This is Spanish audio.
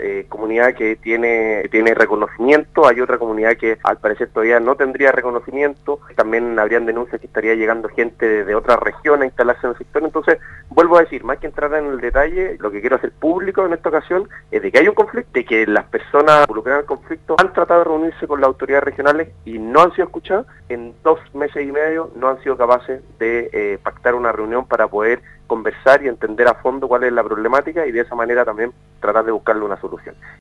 comunidad que tiene reconocimiento, hay otra comunidad que al parecer todavía no tendría reconocimiento, también habrían denuncias que estaría llegando gente de otras regiones a instalarse en el sector. Entonces, vuelvo a decir, más que entrar en el detalle, lo que quiero hacer público en esta ocasión es de que hay un conflicto, de que las personas involucradas en el conflicto han tratado de reunirse con las autoridades regionales y no han sido escuchadas. En 2 meses y medio no han sido capaces de pactar una reunión para poder conversar y entender a fondo cuál es la problemática y de esa manera también tratar de buscarle una solución.